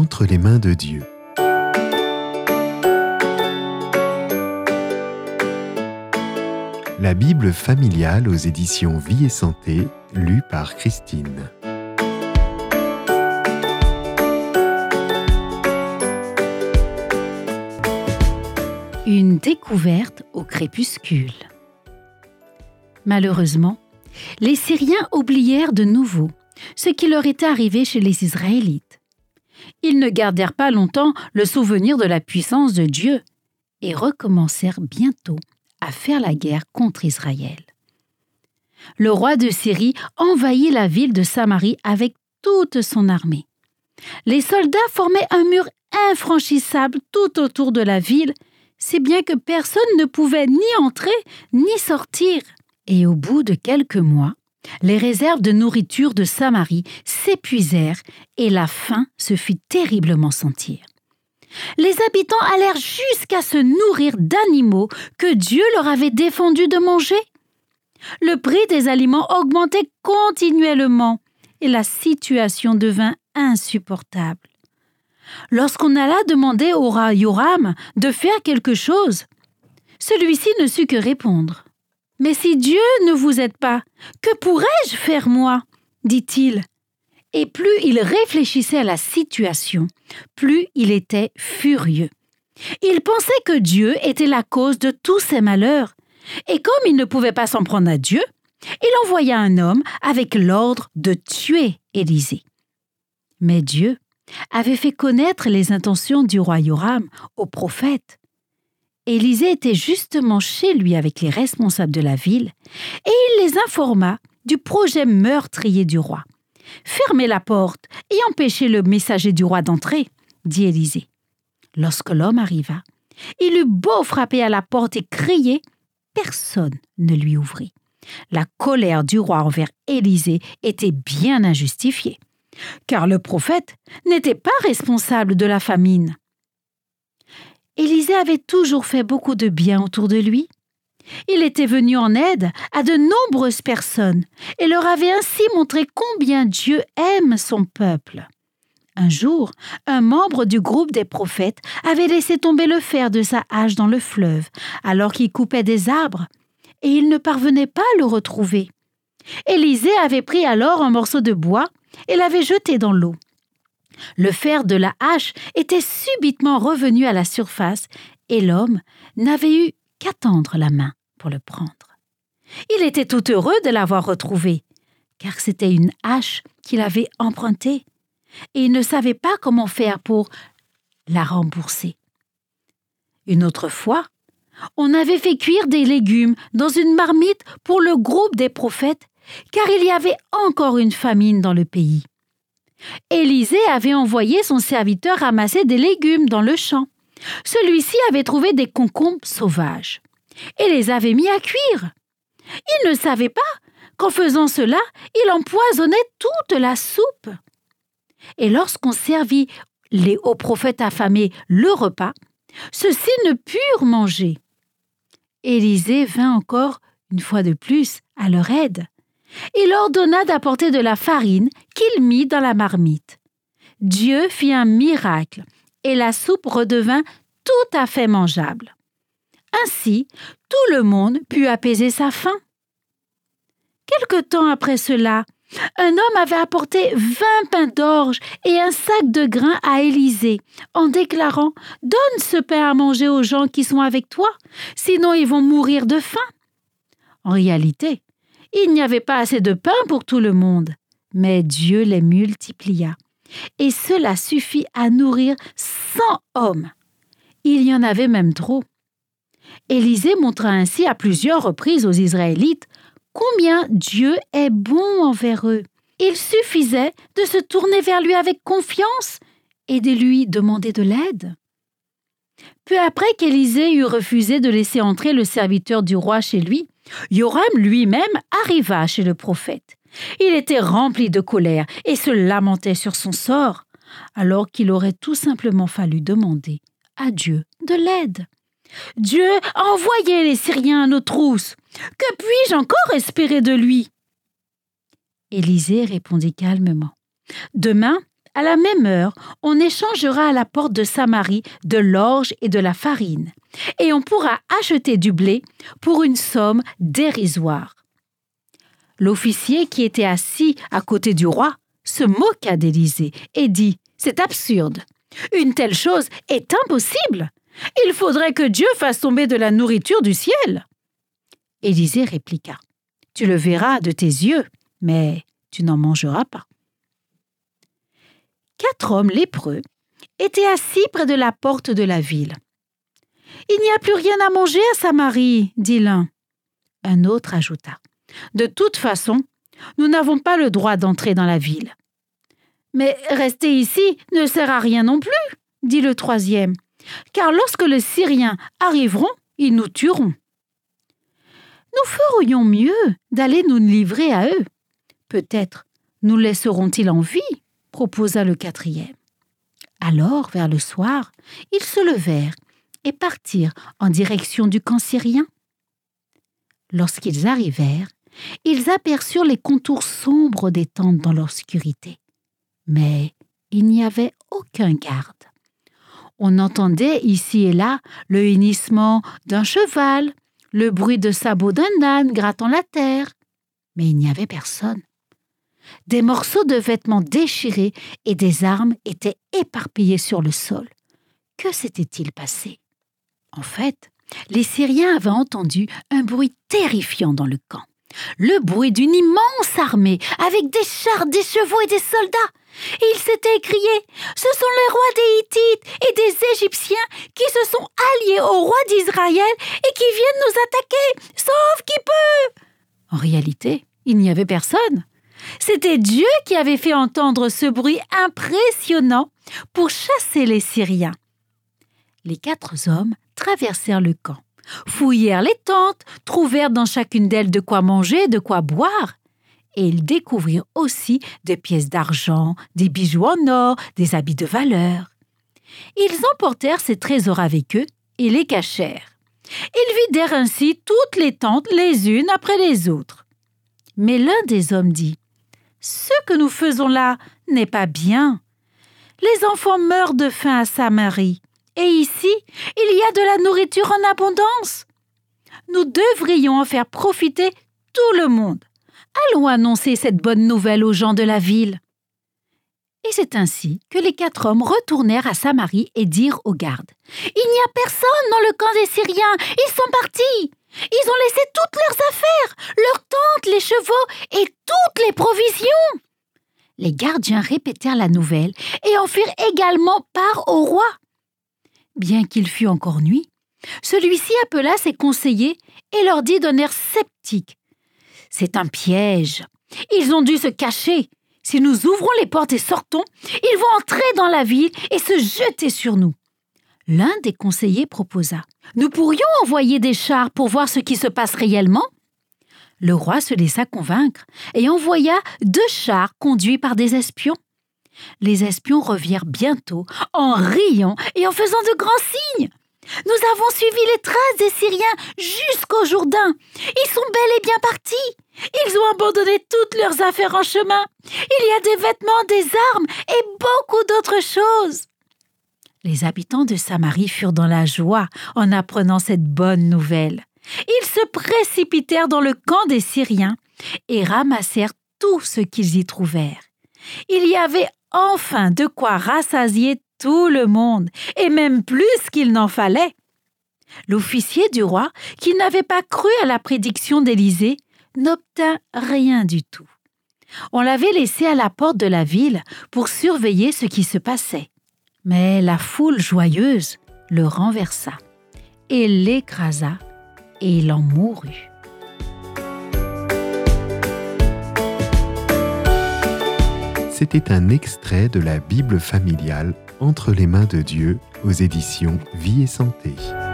entre les mains de Dieu. La Bible familiale aux éditions Vie et Santé, lue par Christine. Une découverte au crépuscule. Malheureusement, les Syriens oublièrent de nouveau ce qui leur était arrivé chez les Israélites. Ils ne gardèrent pas longtemps le souvenir de la puissance de Dieu et recommencèrent bientôt à faire la guerre contre Israël. Le roi de Syrie envahit la ville de Samarie avec toute son armée. Les soldats formaient un mur infranchissable tout autour de la ville, si bien que personne ne pouvait ni entrer ni sortir. Et au bout de quelques mois, les réserves de nourriture de Samarie s'épuisèrent et la faim se fit terriblement sentir. Les habitants allèrent jusqu'à se nourrir d'animaux que Dieu leur avait défendu de manger. Le prix des aliments augmentait continuellement et la situation devint insupportable. Lorsqu'on alla demander au roi Yoram de faire quelque chose, celui-ci ne sut que répondre. « Mais si Dieu ne vous aide pas, que pourrais-je faire moi ?» dit-il. Et plus il réfléchissait à la situation, plus il était furieux. Il pensait que Dieu était la cause de tous ses malheurs. Et comme il ne pouvait pas s'en prendre à Dieu, il envoya un homme avec l'ordre de tuer Élisée. Mais Dieu avait fait connaître les intentions du roi Yoram au prophète. Élisée était justement chez lui avec les responsables de la ville et il les informa du projet meurtrier du roi. « Fermez la porte et empêchez le messager du roi d'entrer » dit Élisée. Lorsque l'homme arriva, il eut beau frapper à la porte et crier, personne ne lui ouvrit. La colère du roi envers Élisée était bien injustifiée, car le prophète n'était pas responsable de la famine. Élisée avait toujours fait beaucoup de bien autour de lui. Il était venu en aide à de nombreuses personnes et leur avait ainsi montré combien Dieu aime son peuple. Un jour, un membre du groupe des prophètes avait laissé tomber le fer de sa hache dans le fleuve alors qu'il coupait des arbres et il ne parvenait pas à le retrouver. Élisée avait pris alors un morceau de bois et l'avait jeté dans l'eau. Le fer de la hache était subitement revenu à la surface et l'homme n'avait eu qu'à tendre la main pour le prendre. Il était tout heureux de l'avoir retrouvé, car c'était une hache qu'il avait empruntée et il ne savait pas comment faire pour la rembourser. Une autre fois, on avait fait cuire des légumes dans une marmite pour le groupe des prophètes, car il y avait encore une famine dans le pays. Élisée avait envoyé son serviteur ramasser des légumes dans le champ. Celui-ci avait trouvé des concombres sauvages et les avait mis à cuire. Il ne savait pas qu'en faisant cela, il empoisonnait toute la soupe. Et lorsqu'on servit aux prophètes affamés le repas, ceux-ci ne purent manger. Élisée vint encore, une fois de plus, à leur aide. Il ordonna d'apporter de la farine qu'il mit dans la marmite. Dieu fit un miracle et la soupe redevint tout à fait mangeable. Ainsi, tout le monde put apaiser sa faim. Quelque temps après cela, un homme avait apporté 20 pains d'orge et un sac de grains à Élisée en déclarant « Donne ce pain à manger aux gens qui sont avec toi, sinon ils vont mourir de faim. » En réalité, il n'y avait pas assez de pain pour tout le monde, mais Dieu les multiplia. Et cela suffit à nourrir 100 hommes. Il y en avait même trop. Élisée montra ainsi à plusieurs reprises aux Israélites combien Dieu est bon envers eux. Il suffisait de se tourner vers lui avec confiance et de lui demander de l'aide. Peu après qu'Élisée eut refusé de laisser entrer le serviteur du roi chez lui, Yoram lui-même arriva chez le prophète. Il était rempli de colère et se lamentait sur son sort, alors qu'il aurait tout simplement fallu demander à Dieu de l'aide. « Dieu a envoyé les Syriens à nos trousses. Que puis-je encore espérer de lui ?» Élisée répondit calmement. « Demain, À la même heure, on échangera à la porte de Samarie de l'orge et de la farine, et on pourra acheter du blé pour une somme dérisoire. » L'officier qui était assis à côté du roi se moqua d'Élisée et dit « C'est absurde. Une telle chose est impossible. Il faudrait que Dieu fasse tomber de la nourriture du ciel. » Élisée répliqua « Tu le verras de tes yeux, mais tu n'en mangeras pas. » 4 hommes lépreux étaient assis près de la porte de la ville. « Il n'y a plus rien à manger à Samarie, » dit l'un. Un autre ajouta « De toute façon, nous n'avons pas le droit d'entrer dans la ville. »« Mais rester ici ne sert à rien non plus, » dit le troisième, « car lorsque les Syriens arriveront, ils nous tueront. » « Nous ferions mieux d'aller nous livrer à eux. Peut-être nous laisseront-ils en vie, » proposa le quatrième. Alors, vers le soir, ils se levèrent et partirent en direction du camp syrien. Lorsqu'ils arrivèrent, ils aperçurent les contours sombres des tentes dans l'obscurité. Mais il n'y avait aucun garde. On entendait ici et là le hennissement d'un cheval, le bruit de sabots d'un âne grattant la terre. Mais il n'y avait personne. Des morceaux de vêtements déchirés et des armes étaient éparpillés sur le sol. Que s'était-il passé? En fait, les Syriens avaient entendu un bruit terrifiant dans le camp. Le bruit d'une immense armée avec des chars, des chevaux et des soldats. Et ils s'étaient écriés « Ce sont les rois des Hittites et des Égyptiens qui se sont alliés au roi d'Israël et qui viennent nous attaquer, sauf qui peut !» En réalité, il n'y avait personne. C'était Dieu qui avait fait entendre ce bruit impressionnant pour chasser les Syriens. Les 4 hommes traversèrent le camp, fouillèrent les tentes, trouvèrent dans chacune d'elles de quoi manger, de quoi boire. Et ils découvrirent aussi des pièces d'argent, des bijoux en or, des habits de valeur. Ils emportèrent ces trésors avec eux et les cachèrent. Ils vidèrent ainsi toutes les tentes les unes après les autres. Mais l'un des hommes dit « Ce que nous faisons là n'est pas bien. Les enfants meurent de faim à Samarie, et ici, il y a de la nourriture en abondance. Nous devrions en faire profiter tout le monde. Allons annoncer cette bonne nouvelle aux gens de la ville. » Et c'est ainsi que les 4 hommes retournèrent à Samarie et dirent aux gardes « Il n'y a personne dans le camp des Syriens, ils sont partis. Ils ont laissé toutes leurs affaires, leurs tentes, les chevaux et toutes les provisions. » Les gardiens répétèrent la nouvelle et en firent également part au roi. Bien qu'il fût encore nuit, celui-ci appela ses conseillers et leur dit d'un air sceptique « C'est un piège. Ils ont dû se cacher. Si nous ouvrons les portes et sortons, ils vont entrer dans la ville et se jeter sur nous. » L'un des conseillers proposa « Nous pourrions envoyer des chars pour voir ce qui se passe réellement. » Le roi se laissa convaincre et envoya 2 chars conduits par des espions. Les espions revinrent bientôt en riant et en faisant de grands signes. « Nous avons suivi les traces des Syriens jusqu'au Jourdain. Ils sont bel et bien partis. Ils ont abandonné toutes leurs affaires en chemin. Il y a des vêtements, des armes et beaucoup d'autres choses. » Les habitants de Samarie furent dans la joie en apprenant cette bonne nouvelle. Ils se précipitèrent dans le camp des Syriens et ramassèrent tout ce qu'ils y trouvèrent. Il y avait enfin de quoi rassasier tout le monde, et même plus qu'il n'en fallait. L'officier du roi, qui n'avait pas cru à la prédiction d'Élisée, n'obtint rien du tout. On l'avait laissé à la porte de la ville pour surveiller ce qui se passait. Mais la foule joyeuse le renversa et l'écrasa, et il en mourut. C'était un extrait de la Bible familiale Entre les mains de Dieu aux éditions Vie et Santé.